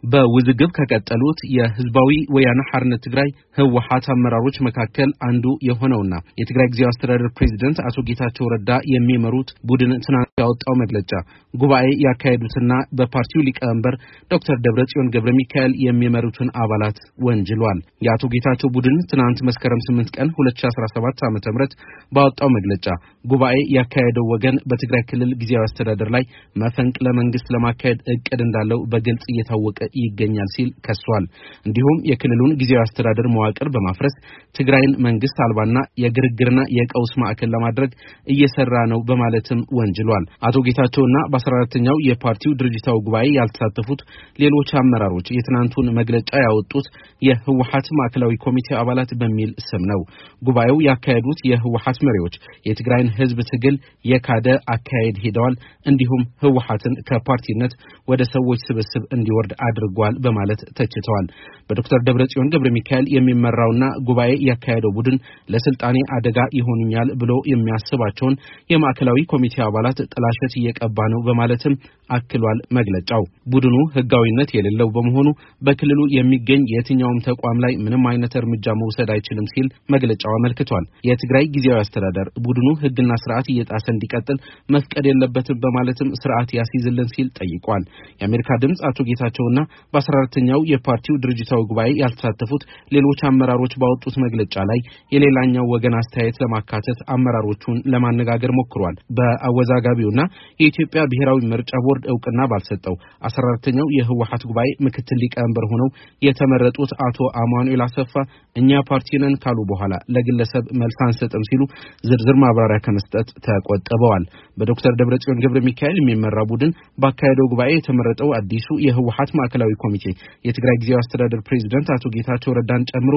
በውዝግብ ከቀጠሉት የህዝባዊ ወያነ ሓርነት ትግራይ ህወሓት አመራሮች መካከል አንዱ የሆነውና የትግራይ ጊዜያዊ አስተዳደር ፕሬዝዳንት አቶ ጌታቸው ረዳ የሚመሩት ቡድን ትናንት ያወጣው መግለጫ ጉባኤ ያካሄዱትና በፓርቲው ሊቀመንበር ዶክተር ደብረጽዮን ገብረሚካኤል የሚመሩትን አባላት ወንጅሏል። የአቶ ጌታቸው ቡድን ትናንት መስከረም 8 ቀን 2017 ዓ.ም ባወጣው መግለጫ ጉባኤ ያካሄደው ወገን በትግራይ ክልል ጊዜያዊ አስተዳደር ላይ መፈንቅለ መንግስት ለማካሄድ እቅድ እንዳለው በግልጽ እየታወቀ ይገኛል ሲል ከሷል። እንዲሁም የክልሉን ጊዜያዊ አስተዳደር መዋቅር በማፍረስ ትግራይን መንግስት አልባና የግርግርና የቀውስ ማዕከል ለማድረግ እየሰራ ነው በማለትም ወንጅሏል። አቶ ጌታቸውና በ14ኛው የፓርቲው ድርጅታዊ ጉባኤ ያልተሳተፉት ሌሎች አመራሮች የትናንቱን መግለጫ ያወጡት የህወሓት ማዕከላዊ ኮሚቴ አባላት በሚል ስም ነው። ጉባኤው ያካሄዱት የህወሓት መሪዎች የትግራይን ህዝብ ትግል የካደ አካሄድ ሄደዋል፣ እንዲሁም ህወሓትን ከፓርቲነት ወደ ሰዎች ስብስብ እንዲወርድ አድርጓል በማለት ተችተዋል። በዶክተር ደብረጽዮን ገብረሚካኤል የሚመራውና ጉባኤ ያካሄደው ቡድን ለስልጣኔ አደጋ ይሆኑኛል ብሎ የሚያስባቸውን የማዕከላዊ ኮሚቴ አባላት ጥላሸት እየቀባ ነው በማለትም አክሏል። መግለጫው ቡድኑ ህጋዊነት የሌለው በመሆኑ በክልሉ የሚገኝ የትኛውም ተቋም ላይ ምንም አይነት እርምጃ መውሰድ አይችልም ሲል መግለጫው አመልክቷል። የትግራይ ጊዜያዊ አስተዳደር ቡድኑ ህግና ስርዓት እየጣሰ እንዲቀጥል መፍቀድ የለበትም በማለትም ስርዓት ያስይዝልን ሲል ጠይቋል። የአሜሪካ ድምጽ አቶ ጌታቸውና በ14ኛው የፓርቲው ድርጅታዊ ጉባኤ ያልተሳተፉት ሌሎች አመራሮች ባወጡት መግለጫ ላይ የሌላኛው ወገን አስተያየት ለማካተት አመራሮቹን ለማነጋገር ሞክሯል። በአወዛጋቢውና የኢትዮጵያ ብሔራዊ ምርጫ ቦርድ እውቅና ባልሰጠው 14ኛው የህወሓት ጉባኤ ምክትል ሊቀመንበር ሆነው የተመረጡት አቶ አማኑኤል አሰፋ እኛ ፓርቲነን ካሉ በኋላ ለግለሰብ መልስ አንሰጥም ሲሉ ዝርዝር ማብራሪያ ከመስጠት ተቆጥበዋል። በዶክተር ደብረጽዮን ገብረሚካኤል የሚመራው ቡድን ባካሄደው ጉባኤ የተመረጠው አዲሱ የህወሓት ማዕከላዊ ኮሚቴ የትግራይ ጊዜያዊ አስተዳደር ፕሬዝዳንት አቶ ጌታቸው ረዳን ጨምሮ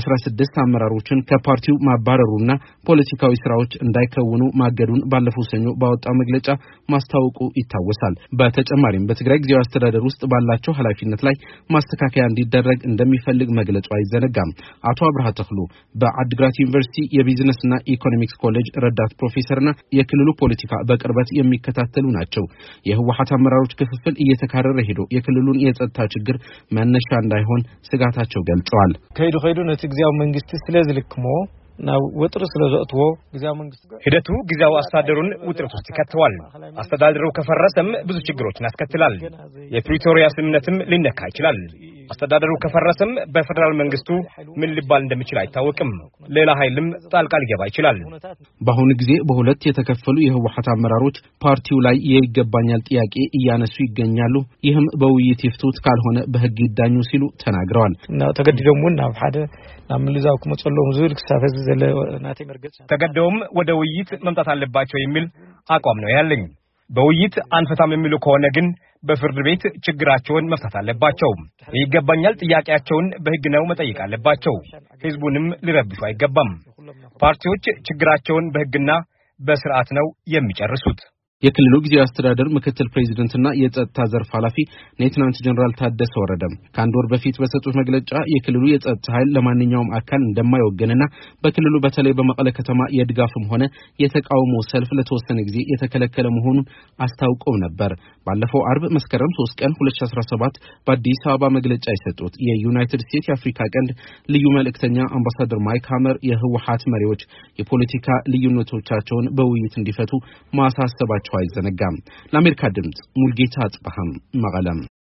16 አመራሮችን ከፓርቲው ማባረሩና ፖለቲካዊ ስራዎች እንዳይከውኑ ማገዱን ባለፈው ሰኞ ባወጣው መግለጫ ማስታወቁ ይታወሳል። በተጨማሪም በትግራይ ጊዜያዊ አስተዳደር ውስጥ ባላቸው ኃላፊነት ላይ ማስተካከያ እንዲደረግ እንደሚፈልግ መግለጹ አይዘነጋም። አቶ አብርሃ ተክሉ በአድግራት ዩኒቨርሲቲ የቢዝነስና ኢኮኖሚክስ ኮሌጅ ረዳት ፕሮፌሰርና የክልሉ ፖለቲካ በቅርበት የሚከታተሉ ናቸው። የህወሓት አመራሮች ክፍፍል እየተካረረ ሄዶ የክልሉን የጸጥታ ችግር መነሻ እንዳይሆን ስጋታቸው ገልጸዋል። ከይዱ ነቲ ጊዜያዊ መንግስት ስለዝልክሞ ናው ወጥሩ ስለዘጥዎ ጊዜያዊ መንግስት ሂደቱ ጊዜያዊ አስተዳደሩን ውጥረት ውስጥ ከተዋል። አስተዳደሩ ከፈረሰም ብዙ ችግሮችን ያስከትላል። የፕሪቶሪያ ስምምነትም ሊነካ ይችላል። አስተዳደሩ ከፈረሰም በፌደራል መንግስቱ ምን ሊባል እንደሚችል አይታወቅም። ሌላ ኃይልም ጣልቃ ሊገባ ይችላል። በአሁኑ ጊዜ በሁለት የተከፈሉ የህወሓት አመራሮች ፓርቲው ላይ የይገባኛል ጥያቄ እያነሱ ይገኛሉ። ይህም በውይይት ይፍቱት ካልሆነ በህግ ይዳኙ ሲሉ ተናግረዋል። ተገድደውም ናብ ሓደ ናብ ምልዛው ከመጸሎም ዝል ክሳፈዝ ዘለ ናቴ መርገጽ ተገደውም ወደ ውይይት መምጣት አለባቸው የሚል አቋም ነው ያለኝ። በውይይት አንፈታም የሚሉ ከሆነ ግን በፍርድ ቤት ችግራቸውን መፍታት አለባቸው። ይገባኛል ጥያቄያቸውን በህግ ነው መጠየቅ አለባቸው። ህዝቡንም ሊረብሹ አይገባም። ፓርቲዎች ችግራቸውን በህግና በስርዓት ነው የሚጨርሱት። የክልሉ ጊዜያዊ አስተዳደር ምክትል ፕሬዝዳንትና የጸጥታ ዘርፍ ኃላፊ ሌተናንት ጀነራል ታደሰ ወረደ ከአንድ ወር በፊት በሰጡት መግለጫ የክልሉ የጸጥታ ኃይል ለማንኛውም አካል እንደማይወገንና በክልሉ በተለይ በመቀለ ከተማ የድጋፍም ሆነ የተቃውሞ ሰልፍ ለተወሰነ ጊዜ የተከለከለ መሆኑን አስታውቀው ነበር። ባለፈው አርብ መስከረም 3 ቀን 2017 በአዲስ አበባ መግለጫ የሰጡት የዩናይትድ ስቴትስ የአፍሪካ ቀንድ ልዩ መልእክተኛ አምባሳደር ማይክ ሃመር የህወሓት መሪዎች የፖለቲካ ልዩነቶቻቸውን በውይይት እንዲፈቱ ማሳሰባቸው አይዘነጋም። ለአሜሪካ ድምጽ ሙልጌታ አጽባሃም መቀለም